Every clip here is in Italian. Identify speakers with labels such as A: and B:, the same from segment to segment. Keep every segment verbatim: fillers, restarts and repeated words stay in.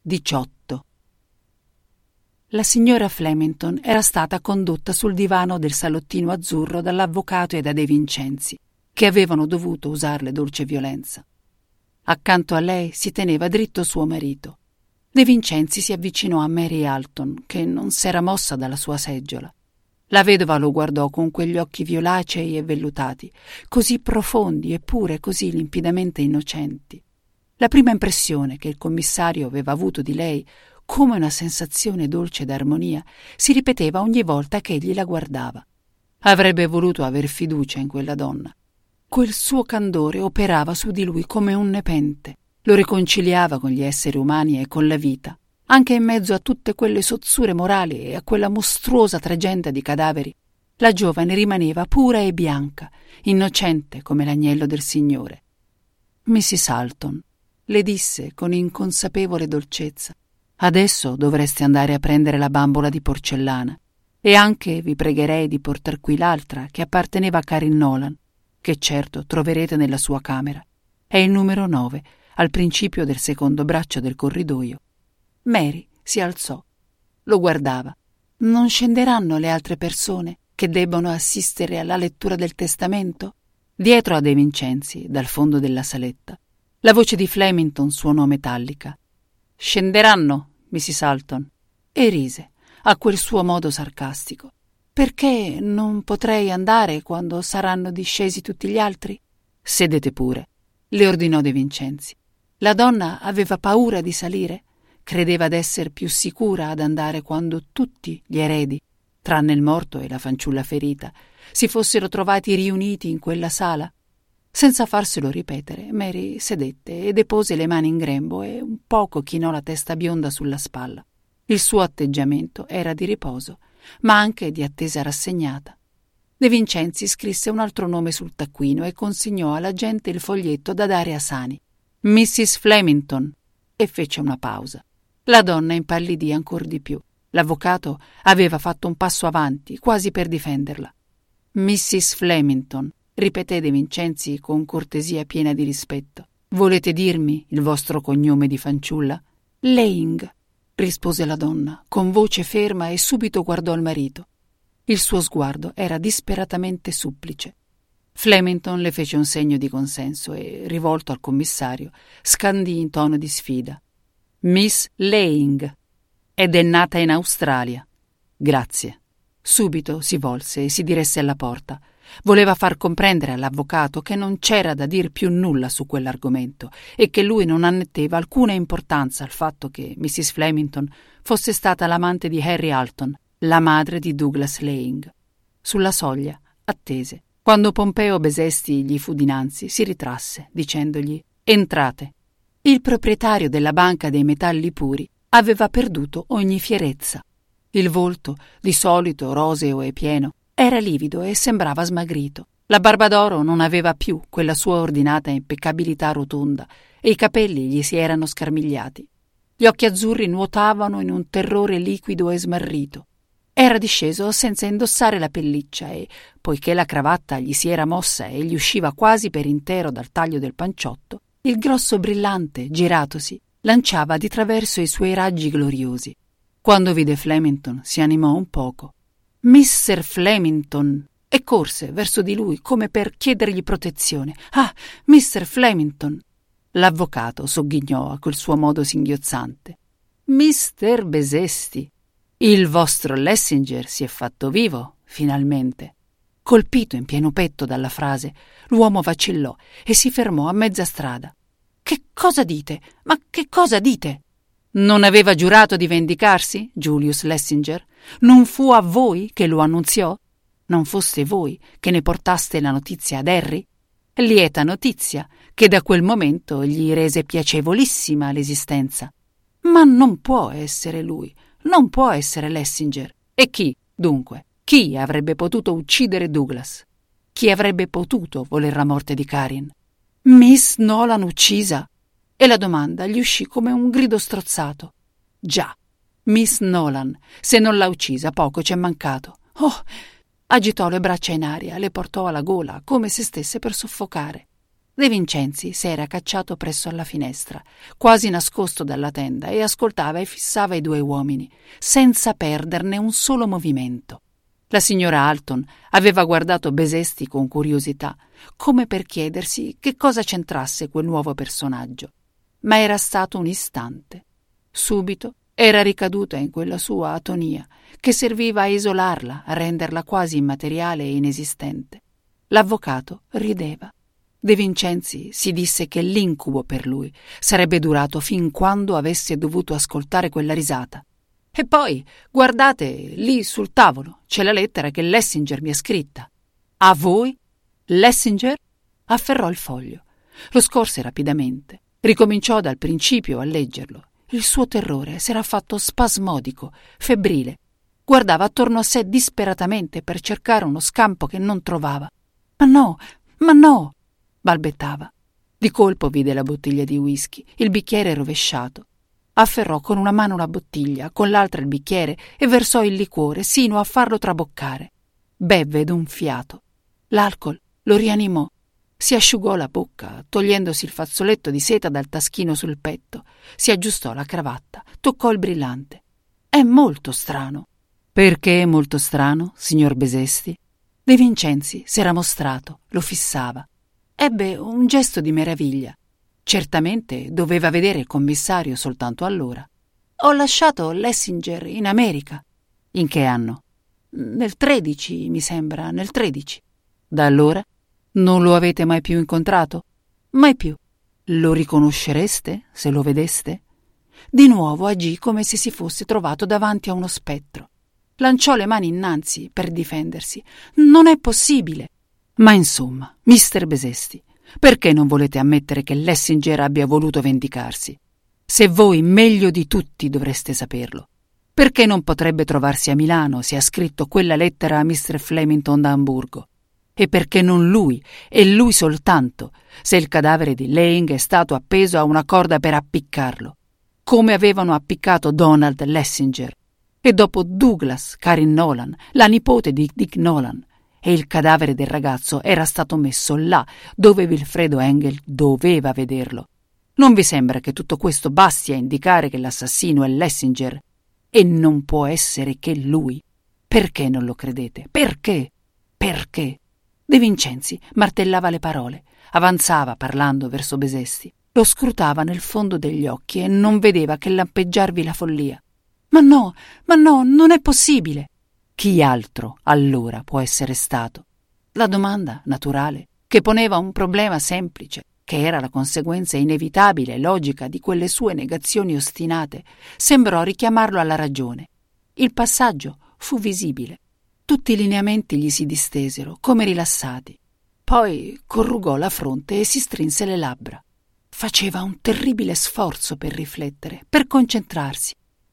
A: diciotto. La signora Flemington era stata condotta sul divano del salottino azzurro dall'avvocato e da De Vincenzi, che avevano dovuto usarle dolce violenza. Accanto a lei si teneva dritto suo marito. De Vincenzi si avvicinò a Mary Alton, che non s'era mossa dalla sua seggiola. La vedova lo guardò con quegli occhi violacei e vellutati, così profondi eppure così limpidamente innocenti. La prima impressione che il commissario aveva avuto di lei, come una sensazione dolce d'armonia, si ripeteva ogni volta che egli la guardava. Avrebbe voluto aver fiducia in quella donna. Quel suo candore operava su di lui come un nepente, lo riconciliava con gli esseri umani e con la vita, anche in mezzo a tutte quelle sozzure morali e a quella mostruosa tregenda di cadaveri. La giovane rimaneva pura e bianca, innocente come l'agnello del Signore. missis Alton le disse con inconsapevole dolcezza: adesso dovreste andare a prendere la bambola di porcellana e anche vi pregherei di portar qui l'altra che apparteneva a Karin Nolan, che certo troverete nella sua camera. È il numero nove, al principio del secondo braccio del corridoio. Mary si alzò. Lo guardava. Non scenderanno le altre persone che debbono assistere alla lettura del testamento? Dietro a De Vincenzi, dal fondo della saletta, la voce di Flemington suonò metallica. Scenderanno, missis Alton? E rise, a quel suo modo sarcastico. Perché non potrei andare quando saranno discesi tutti gli altri? Sedete pure, le ordinò De Vincenzi. La donna aveva paura di salire? Credeva d'esser più sicura ad andare quando tutti gli eredi, tranne il morto e la fanciulla ferita, si fossero trovati riuniti in quella sala? Senza farselo ripetere, Mary sedette e depose le mani in grembo e un poco chinò la testa bionda sulla spalla. Il suo atteggiamento era di riposo, ma anche di attesa rassegnata. De Vincenzi scrisse un altro nome sul taccuino e consegnò alla gente il foglietto da dare a Sani. missis Flemington, e fece una pausa. La donna impallidì ancor di più. L'avvocato aveva fatto un passo avanti, quasi per difenderla. missis Flemington, ripeté De Vincenzi con cortesia piena di rispetto. Volete dirmi il vostro cognome di fanciulla? Laing, rispose la donna, con voce ferma, e subito guardò il marito. Il suo sguardo era disperatamente supplice. Flemington le fece un segno di consenso e, rivolto al commissario, scandì in tono di sfida: Miss Laing, ed è nata in Australia. Grazie. Subito si volse e si diresse alla porta. Voleva far comprendere all'avvocato che non c'era da dir più nulla su quell'argomento e che lui non annetteva alcuna importanza al fatto che missis Flemington fosse stata l'amante di Harry Alton, la madre di Douglas Laing. Sulla soglia attese. Quando Pompeo Besesti gli fu dinanzi, si ritrasse, dicendogli: entrate. Il proprietario della banca dei metalli puri aveva perduto ogni fierezza. Il volto, di solito roseo e pieno, era livido e sembrava smagrito. La barba d'oro non aveva più quella sua ordinata impeccabilità rotonda e i capelli gli si erano scarmigliati. Gli occhi azzurri nuotavano in un terrore liquido e smarrito. Era disceso senza indossare la pelliccia e, poiché la cravatta gli si era mossa e gli usciva quasi per intero dal taglio del panciotto, il grosso brillante, giratosi, lanciava di traverso i suoi raggi gloriosi. Quando vide Flemington si animò un poco. Mister Flemington! E corse verso di lui come per chiedergli protezione. Ah, mister Flemington! L'avvocato sogghignò a quel suo modo singhiozzante. Mister Besesti! Il vostro Lessinger si è fatto vivo, finalmente. Colpito in pieno petto dalla frase, l'uomo vacillò e si fermò a mezza strada. Che cosa dite? Ma che cosa dite? Non aveva giurato di vendicarsi, Julius Lessinger? Non fu a voi che lo annunziò? Non foste voi che ne portaste la notizia ad Harry? Lieta notizia, che da quel momento gli rese piacevolissima l'esistenza. Ma non può essere lui, non può essere Lessinger. E chi, dunque? Chi avrebbe potuto uccidere Douglas? Chi avrebbe potuto voler la morte di Karin? Miss Nolan uccisa? E la domanda gli uscì come un grido strozzato. Già, Miss Nolan, se non l'ha uccisa poco c'è mancato. Oh! Agitò le braccia in aria, le portò alla gola come se stesse per soffocare. De Vincenzi s'era cacciato presso alla finestra, quasi nascosto dalla tenda, e ascoltava e fissava i due uomini, senza perderne un solo movimento. La signora Alton aveva guardato Besesti con curiosità, come per chiedersi che cosa c'entrasse quel nuovo personaggio. Ma era stato un istante. Subito era ricaduta in quella sua atonia, che serviva a isolarla, a renderla quasi immateriale e inesistente. L'avvocato rideva. De Vincenzi si disse che l'incubo per lui sarebbe durato fin quando avesse dovuto ascoltare quella risata. E poi, guardate, lì sul tavolo c'è la lettera che Lessinger mi ha scritta. A voi? Lessinger? Afferrò il foglio. Lo scorse rapidamente. Ricominciò dal principio a leggerlo. Il suo terrore s'era fatto spasmodico, febbrile. Guardava attorno a sé disperatamente per cercare uno scampo che non trovava. Ma no, ma no! Balbettava. Di colpo vide la bottiglia di whisky, il bicchiere rovesciato. Afferrò con una mano la bottiglia, con l'altra il bicchiere e versò il liquore sino a farlo traboccare. Bevve d'un fiato. L'alcol lo rianimò. Si asciugò la bocca, togliendosi il fazzoletto di seta dal taschino sul petto. Si aggiustò la cravatta, toccò il brillante. È molto strano. Perché è molto strano, signor Besesti? De Vincenzi s'era mostrato, lo fissava. Ebbe un gesto di meraviglia. Certamente doveva vedere il commissario soltanto allora. Ho lasciato Lessinger in America. In che anno? Nel tredici, mi sembra, nel tredici. Da allora? Non lo avete mai più incontrato? Mai più. Lo riconoscereste se lo vedeste? Di nuovo agì come se si fosse trovato davanti a uno spettro. Lanciò le mani innanzi per difendersi. Non è possibile. Ma insomma, mister Besesti, perché non volete ammettere che Lessinger abbia voluto vendicarsi? Se voi meglio di tutti dovreste saperlo. Perché non potrebbe trovarsi a Milano se ha scritto quella lettera a mister Flemington da Amburgo? E perché non lui, e lui soltanto, se il cadavere di Laing è stato appeso a una corda per appiccarlo, come avevano appiccato Donald Lessinger, e dopo Douglas, Karin Nolan, la nipote di Dick Nolan, e il cadavere del ragazzo era stato messo là dove Wilfredo Engel doveva vederlo. Non vi sembra che tutto questo basti a indicare che l'assassino è Lessinger? E non può essere che lui. Perché non lo credete? Perché? Perché? De Vincenzi martellava le parole, avanzava parlando verso Besesti, lo scrutava nel fondo degli occhi e non vedeva che lampeggiarvi la follia. Ma no, ma no, non è possibile. Chi altro allora può essere stato? La domanda naturale, che poneva un problema semplice, che era la conseguenza inevitabile e logica di quelle sue negazioni ostinate, sembrò richiamarlo alla ragione. Il passaggio fu visibile. Tutti i lineamenti gli si distesero, come rilassati. Poi corrugò la fronte e si strinse le labbra. Faceva un terribile sforzo per riflettere, per concentrarsi.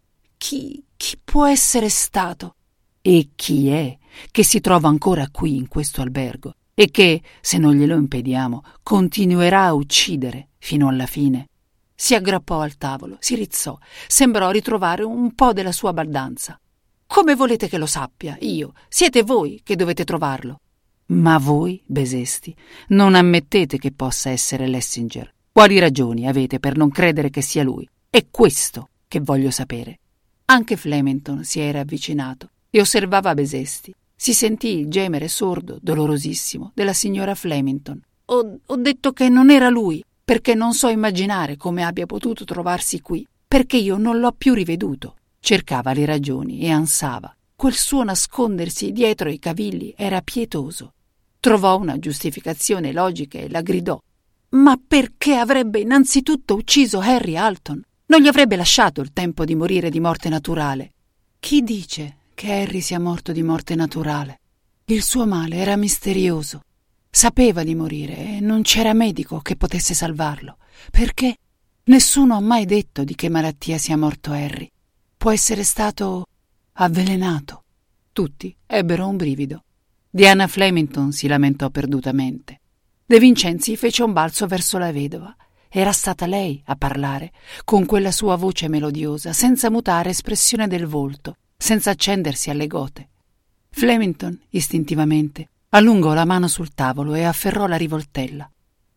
A: Chi, chi può essere stato? E chi è che si trova ancora qui in questo albergo e che, se non glielo impediamo, continuerà a uccidere fino alla fine? Si aggrappò al tavolo, si rizzò, sembrò ritrovare un po' della sua baldanza. Come volete che lo sappia, io? Siete voi che dovete trovarlo. Ma voi, Besesti, non ammettete che possa essere Lessinger. Quali ragioni avete per non credere che sia lui? È questo che voglio sapere. Anche Flemington si era avvicinato e osservava Besesti. Si sentì il gemere sordo, dolorosissimo, della signora Flemington. Ho, ho detto che non era lui, perché non so immaginare come abbia potuto trovarsi qui, perché io non l'ho più riveduto. Cercava le ragioni e ansava. Quel suo nascondersi dietro i cavilli era pietoso. Trovò una giustificazione logica e la gridò. Ma perché avrebbe innanzitutto ucciso Harry Alton? Non gli avrebbe lasciato il tempo di morire di morte naturale. Chi dice che Harry sia morto di morte naturale? Il suo male era misterioso. Sapeva di morire e non c'era medico che potesse salvarlo. Perché? Nessuno ha mai detto di che malattia sia morto Harry. Può essere stato avvelenato. Tutti ebbero un brivido. Diana Flemington si lamentò perdutamente. De Vincenzi fece un balzo verso la vedova. Era stata lei a parlare, con quella sua voce melodiosa, senza mutare espressione del volto, senza accendersi alle gote. Flemington, istintivamente, allungò la mano sul tavolo e afferrò la rivoltella.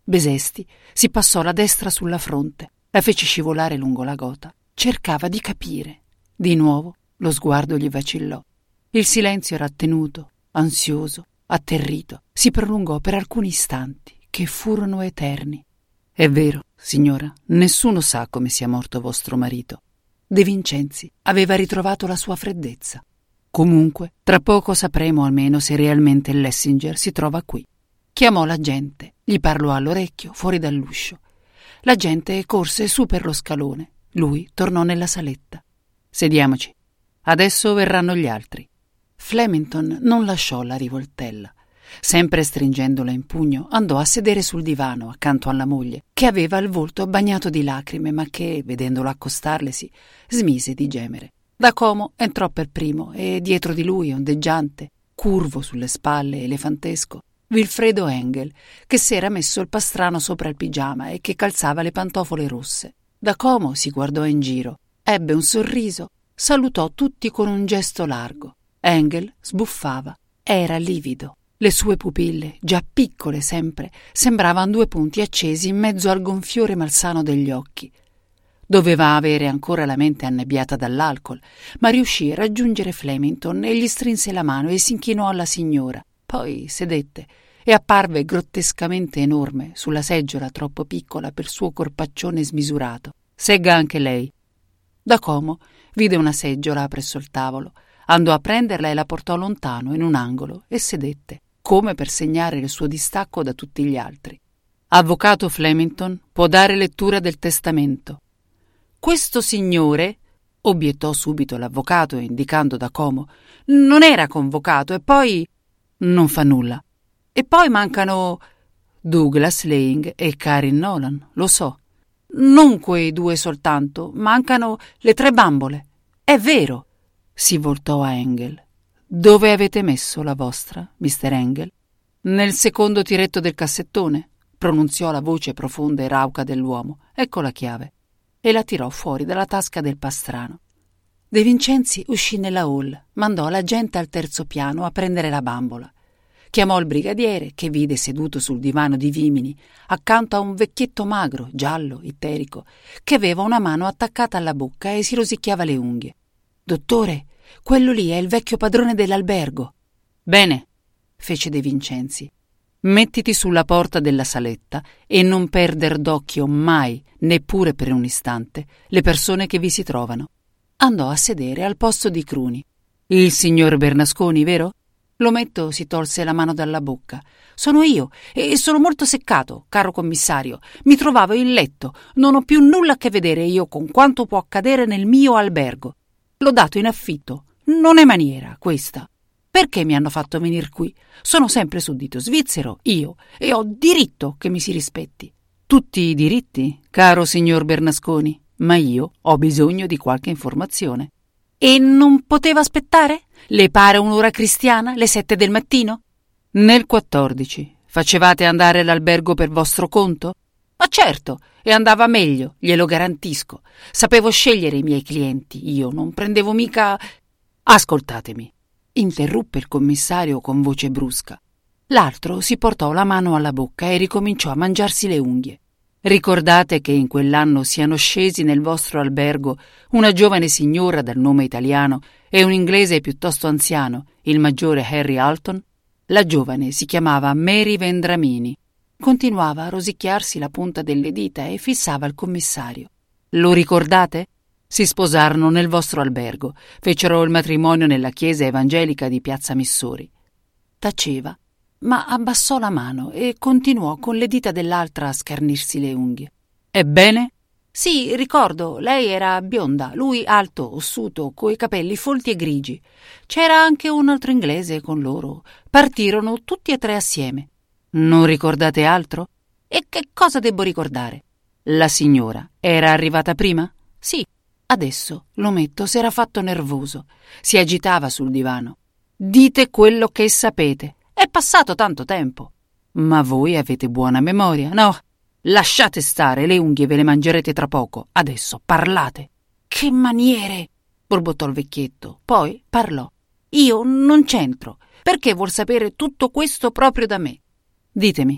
A: Besesti si passò la destra sulla fronte, la fece scivolare lungo la gota. Cercava di capire. Di nuovo lo sguardo gli vacillò. Il silenzio era tenuto, ansioso, atterrito. Si prolungò per alcuni istanti, che furono eterni. È vero, signora, nessuno sa come sia morto vostro marito. De Vincenzi aveva ritrovato la sua freddezza. Comunque, tra poco sapremo almeno se realmente Lessinger si trova qui. Chiamò l'agente, gli parlò all'orecchio fuori dall'uscio. L'agente corse su per lo scalone. Lui tornò nella saletta. Sediamoci. Adesso verranno gli altri. Flemington non lasciò la rivoltella. Sempre stringendola in pugno, andò a sedere sul divano accanto alla moglie, che aveva il volto bagnato di lacrime, ma che, vedendolo accostarlesi, smise di gemere. Da Como entrò per primo e dietro di lui, ondeggiante, curvo sulle spalle, elefantesco, Wilfredo Engel, che s'era messo il pastrano sopra il pigiama e che calzava le pantofole rosse. Da Como si guardò in giro, ebbe un sorriso, salutò tutti con un gesto largo. Engel sbuffava, era livido. Le sue pupille, già piccole sempre, sembravano due punti accesi in mezzo al gonfiore malsano degli occhi. Doveva avere ancora la mente annebbiata dall'alcol, ma riuscì a raggiungere Flemington e gli strinse la mano e si inchinò alla signora. Poi sedette e apparve grottescamente enorme sulla seggiola troppo piccola per suo corpaccione smisurato. Segga anche lei. Da Como vide una seggiola presso il tavolo, andò a prenderla e la portò lontano in un angolo e sedette, come per segnare il suo distacco da tutti gli altri. Avvocato Flemington può dare lettura del testamento. Questo signore, obiettò subito l'avvocato indicando Da Como, non era convocato e poi... Non fa nulla. E poi mancano Douglas Laing e Karin Nolan, lo so. Non quei due soltanto, mancano le tre bambole. È vero. Si voltò a Engel. Dove avete messo la vostra, mister Engel? Nel secondo tiretto del cassettone, pronunziò la voce profonda e rauca dell'uomo. Ecco la chiave. E la tirò fuori dalla tasca del pastrano. De Vincenzi uscì nella hall, mandò la gente al terzo piano a prendere la bambola. Chiamò il brigadiere, che vide seduto sul divano di vimini, accanto a un vecchietto magro, giallo, itterico, che aveva una mano attaccata alla bocca e si rosicchiava le unghie. «Dottore, quello lì è il vecchio padrone dell'albergo». «Bene», fece De Vincenzi. «Mettiti sulla porta della saletta e non perder d'occhio mai, neppure per un istante, le persone che vi si trovano». Andò a sedere al posto di Cruni. «Il signor Bernasconi, vero?» L'ometto si tolse la mano dalla bocca. «Sono io e sono molto seccato, caro commissario. Mi trovavo in letto. Non ho più nulla a che vedere io con quanto può accadere nel mio albergo. L'ho dato in affitto. Non è maniera, questa. Perché mi hanno fatto venir qui? Sono sempre suddito svizzero, io, e ho diritto che mi si rispetti». «Tutti i diritti, caro signor Bernasconi, ma io ho bisogno di qualche informazione». «E non poteva aspettare? Le pare un'ora cristiana, le sette del mattino?» «Nel quattordici facevate andare l'albergo per vostro conto?» «Ma certo, e andava meglio, glielo garantisco. Sapevo scegliere i miei clienti, io non prendevo mica...» «Ascoltatemi», interruppe il commissario con voce brusca. L'altro si portò la mano alla bocca e ricominciò a mangiarsi le unghie. «Ricordate che in quell'anno siano scesi nel vostro albergo una giovane signora dal nome italiano e un inglese piuttosto anziano, il maggiore Harry Alton? La giovane si chiamava Mary Vendramini». Continuava a rosicchiarsi la punta delle dita e fissava il commissario. «Lo ricordate? Si sposarono nel vostro albergo, fecero il matrimonio nella chiesa evangelica di Piazza Missori». Taceva, ma abbassò la mano e continuò con le dita dell'altra a scarnirsi le unghie. «Ebbene?» «Sì, ricordo, lei era bionda, lui alto, ossuto, coi capelli folti e grigi. C'era anche un altro inglese con loro. Partirono tutti e tre assieme». «Non ricordate altro?» «E che cosa debbo ricordare?» «La signora era arrivata prima?» «Sì». Adesso l'ometto s'era fatto nervoso, si agitava sul divano. «Dite quello che sapete. È passato tanto tempo». «Ma voi avete buona memoria, no? Lasciate stare, le unghie ve le mangerete tra poco. Adesso parlate». «Che maniere!» borbottò il vecchietto. Poi parlò. «Io non c'entro. Perché vuol sapere tutto questo proprio da me?» «Ditemi».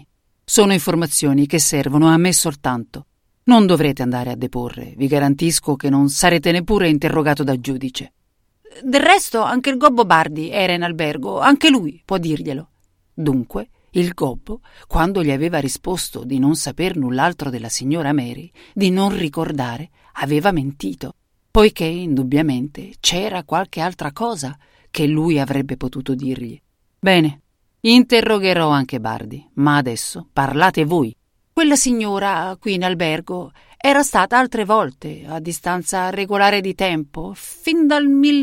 A: Sono informazioni che servono a me soltanto. Non dovrete andare a deporre, vi garantisco che non sarete neppure interrogato da giudice. Del resto anche il Gobbo Bardi era in albergo, anche lui può dirglielo. Dunque, il Gobbo, quando gli aveva risposto di non saper null'altro della signora Mary, di non ricordare, aveva mentito, poiché indubbiamente c'era qualche altra cosa che lui avrebbe potuto dirgli. Bene, interrogherò anche Bardi, ma adesso parlate voi. Quella signora qui in albergo era stata altre volte, a distanza regolare di tempo, fin dal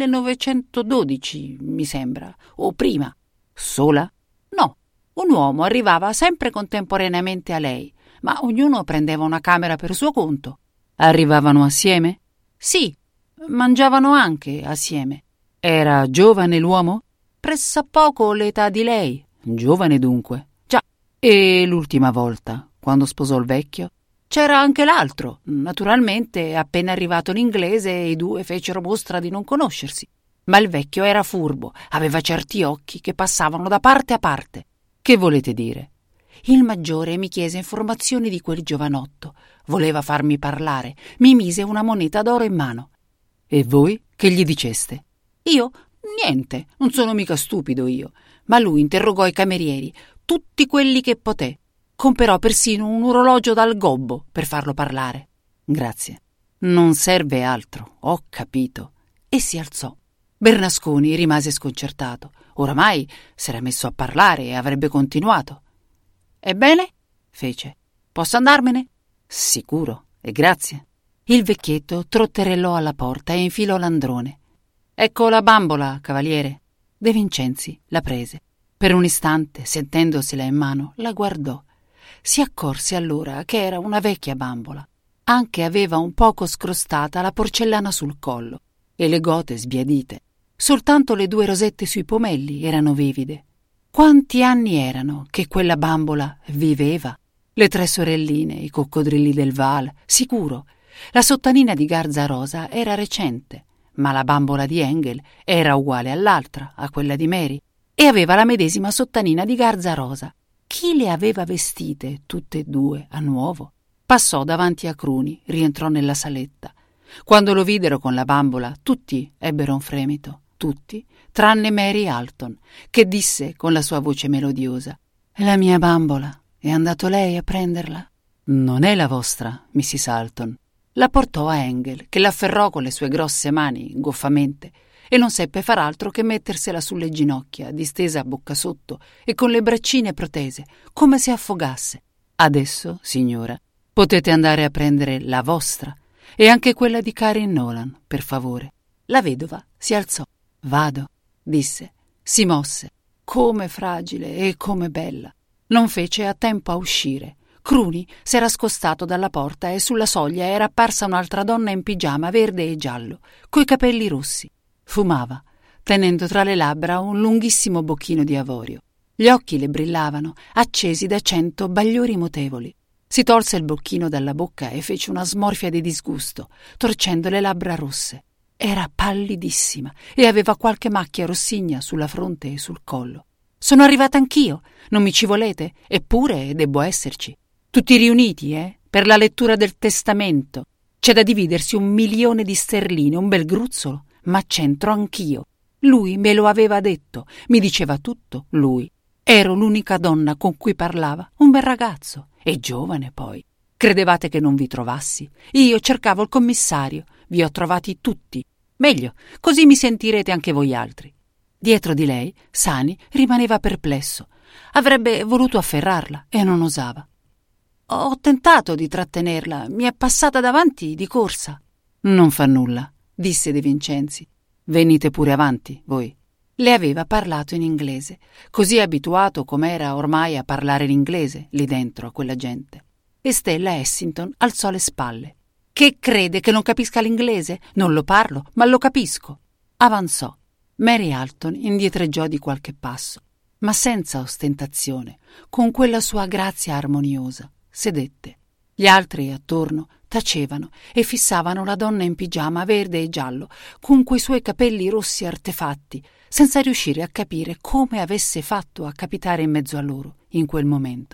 A: millenovecentododici, mi sembra, o prima. Sola? No, un uomo arrivava sempre contemporaneamente a lei, ma ognuno prendeva una camera per suo conto. Arrivavano assieme? Sì, mangiavano anche assieme. Era giovane l'uomo? Pressappoco l'età di lei. Giovane dunque. Già. E l'ultima volta, quando sposò il vecchio? C'era anche l'altro. Naturalmente, appena arrivato l'inglese, i due fecero mostra di non conoscersi. Ma il vecchio era furbo, aveva certi occhi che passavano da parte a parte. Che volete dire? Il maggiore mi chiese informazioni di quel giovanotto. Voleva farmi parlare. Mi mise una moneta d'oro in mano. E voi che gli diceste? Io? Niente, non sono mica stupido io. Ma lui interrogò i camerieri, tutti quelli che poté. Comperò persino un orologio dal Gobbo per farlo parlare. Grazie. Non serve altro, ho capito. E si alzò. Bernasconi rimase sconcertato. Oramai s'era messo a parlare e avrebbe continuato. Ebbene? Fece. Posso andarmene? Sicuro, e grazie. Il vecchietto trotterellò alla porta e infilò l'androne. Ecco la bambola, cavaliere. De Vincenzi la prese. Per un istante, sentendosela in mano, la guardò. Si accorse allora che era una vecchia bambola. Anche aveva un poco scrostata la porcellana sul collo e le gote sbiadite. Soltanto le due rosette sui pomelli erano vivide. Quanti anni erano che quella bambola viveva? Le tre sorelline, i coccodrilli del Vaal, sicuro. La sottanina di garza rosa era recente, ma la bambola di Engel era uguale all'altra, a quella di Mary, e aveva la medesima sottanina di garza rosa. Chi le aveva vestite tutte e due a nuovo? Passò davanti a Cruni, rientrò nella saletta. Quando lo videro con la bambola, tutti ebbero un fremito, tutti, tranne Mary Alton, che disse con la sua voce melodiosa: «La mia bambola, è andato lei a prenderla?» «Non è la vostra, missis Alton». La portò a Engel, che l'afferrò con le sue grosse mani, goffamente, e non seppe far altro che mettersela sulle ginocchia, distesa a bocca sotto e con le braccine protese, come se affogasse. «Adesso, signora, potete andare a prendere la vostra e anche quella di Karen Nolan, per favore». La vedova si alzò. «Vado», disse. Si mosse. Come fragile e come bella. Non fece a tempo a uscire. Cruni s'era scostato dalla porta e sulla soglia era apparsa un'altra donna in pigiama verde e giallo, coi capelli rossi. Fumava, tenendo tra le labbra un lunghissimo bocchino di avorio. Gli occhi le brillavano, accesi da cento bagliori mutevoli. Si tolse il bocchino dalla bocca e fece una smorfia di disgusto, torcendo le labbra rosse. Era pallidissima e aveva qualche macchia rossigna sulla fronte e sul collo. «Sono arrivata anch'io, non mi ci volete? Eppure debbo esserci. Tutti riuniti, eh? Per la lettura del testamento. C'è da dividersi un milione di sterline, un bel gruzzolo, ma c'entro anch'io. Lui me lo aveva detto, mi diceva tutto, lui. Ero l'unica donna con cui parlava, un bel ragazzo, e giovane poi. Credevate che non vi trovassi? Io cercavo il commissario, vi ho trovati tutti. Meglio, così mi sentirete anche voi altri». Dietro di lei, Sani rimaneva perplesso. Avrebbe voluto afferrarla e non osava. «Ho tentato di trattenerla, mi è passata davanti di corsa». «Non fa nulla», disse De Vincenzi. «Venite pure avanti, voi». Le aveva parlato in inglese, così abituato com'era ormai a parlare l'inglese lì dentro a quella gente. E Stella Essington alzò le spalle. «Che crede che non capisca l'inglese? Non lo parlo, ma lo capisco». Avanzò. Mary Alton indietreggiò di qualche passo, ma senza ostentazione, con quella sua grazia armoniosa. Sedette. Gli altri attorno tacevano e fissavano la donna in pigiama verde e giallo, con quei suoi capelli rossi artefatti, senza riuscire a capire come avesse fatto a capitare in mezzo a loro in quel momento.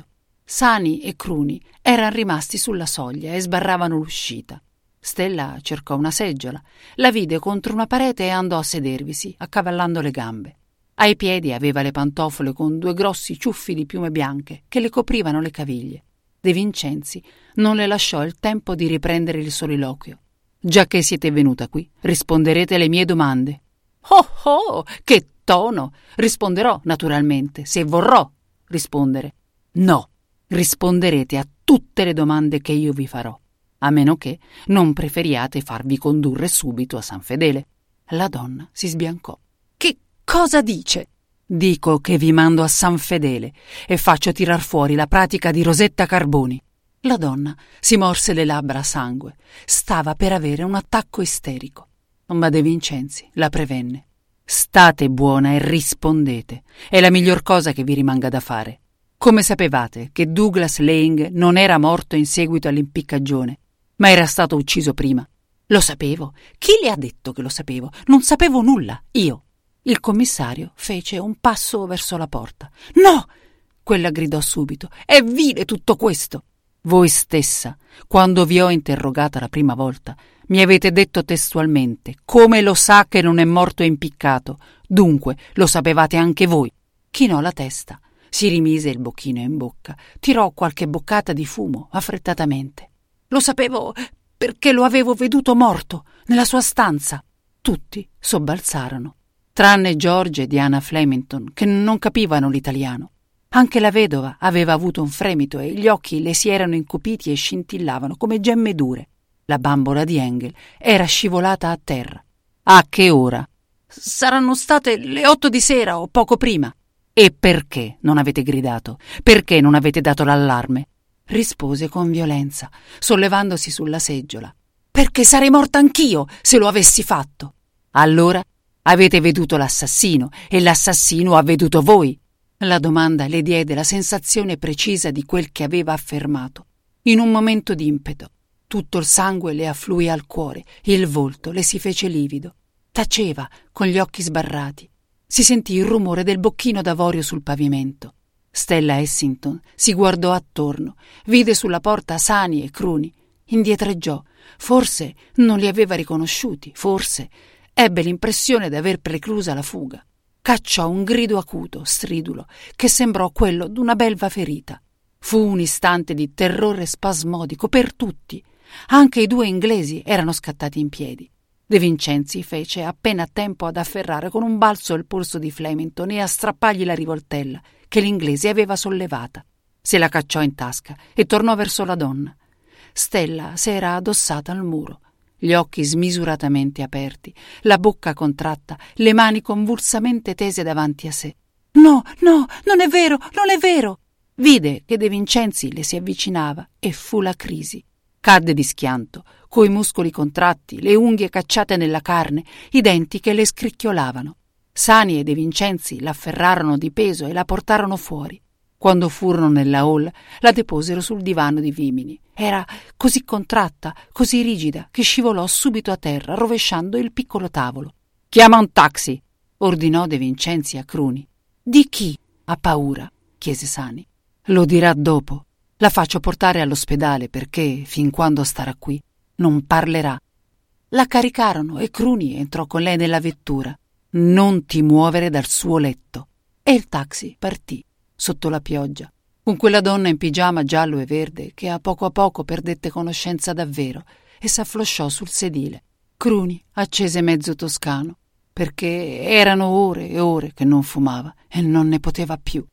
A: Sani e Cruni erano rimasti sulla soglia e sbarravano l'uscita. Stella cercò una seggiola, la vide contro una parete e andò a sedervisi, accavallando le gambe. Ai piedi aveva le pantofole con due grossi ciuffi di piume bianche che le coprivano le caviglie. De Vincenzi non le lasciò il tempo di riprendere il soliloquio. «Già che siete venuta qui, risponderete alle mie domande». «Oh oh, che tono! Risponderò, naturalmente, se vorrò rispondere». «No, risponderete a tutte le domande che io vi farò, a meno che non preferiate farvi condurre subito a San Fedele». La donna si sbiancò. «Che cosa dice?» «Dico che vi mando a San Fedele e faccio tirar fuori la pratica di Rosetta Carboni». La donna si morse le labbra a sangue. Stava per avere un attacco isterico. Ma De Vincenzi la prevenne. «State buona e rispondete. È la miglior cosa che vi rimanga da fare. Come sapevate che Douglas Laing non era morto in seguito all'impiccagione, ma era stato ucciso prima?» «Lo sapevo. Chi le ha detto che lo sapevo? Non sapevo nulla, io». Il commissario fece un passo verso la porta. «No!» Quella gridò subito. «È vile tutto questo!» «Voi stessa, quando vi ho interrogata la prima volta, mi avete detto testualmente: come lo sa che non è morto impiccato? Dunque, lo sapevate anche voi». Chinò la testa, si rimise il bocchino in bocca, tirò qualche boccata di fumo affrettatamente. «Lo sapevo perché lo avevo veduto morto nella sua stanza». Tutti sobbalzarono, tranne George e Diana Flemington, che non capivano l'italiano. Anche la vedova aveva avuto un fremito e gli occhi le si erano incupiti e scintillavano come gemme dure. La bambola di Engel era scivolata a terra. «A che ora?» «Saranno state le otto di sera o poco prima». «E perché non avete gridato? Perché non avete dato l'allarme?» Rispose con violenza, sollevandosi sulla seggiola. «Perché sarei morta anch'io se lo avessi fatto». «Allora avete veduto l'assassino e l'assassino ha veduto voi». La domanda le diede la sensazione precisa di quel che aveva affermato. In un momento d'impeto, tutto il sangue le affluì al cuore, il volto le si fece livido. Taceva, con gli occhi sbarrati. Si sentì il rumore del bocchino d'avorio sul pavimento. Stella Essington si guardò attorno, vide sulla porta Sani e Cruni. Indietreggiò. Forse non li aveva riconosciuti, forse ebbe l'impressione di aver preclusa la fuga. Cacciò un grido acuto, stridulo, che sembrò quello d'una belva ferita. Fu un istante di terrore spasmodico per tutti. Anche i due inglesi erano scattati in piedi. De Vincenzi fece appena tempo ad afferrare con un balzo il polso di Flemington e a strappargli la rivoltella che l'inglese aveva sollevata. Se la cacciò in tasca e tornò verso la donna. Stella s'era addossata al muro, gli occhi smisuratamente aperti, la bocca contratta, le mani convulsamente tese davanti a sé. «No, no, non è vero, non è vero!» Vide che De Vincenzi le si avvicinava e fu la crisi. Cadde di schianto, coi muscoli contratti, le unghie cacciate nella carne, i denti che le scricchiolavano. Sani e De Vincenzi l'afferrarono di peso e la portarono fuori. Quando furono nella hall, la deposero sul divano di vimini. Era così contratta, così rigida, che scivolò subito a terra, rovesciando il piccolo tavolo. «Chiama un taxi!» ordinò De Vincenzi a Cruni. «Di chi? Ha paura?» chiese Sani. «Lo dirà dopo. La faccio portare all'ospedale perché, fin quando starà qui, non parlerà». La caricarono e Cruni entrò con lei nella vettura. «Non ti muovere dal suo letto». E il taxi partì sotto la pioggia, con quella donna in pigiama giallo e verde che a poco a poco perdette conoscenza davvero e s'afflosciò sul sedile. Cruni accese mezzo toscano, perché erano ore e ore che non fumava e non ne poteva più.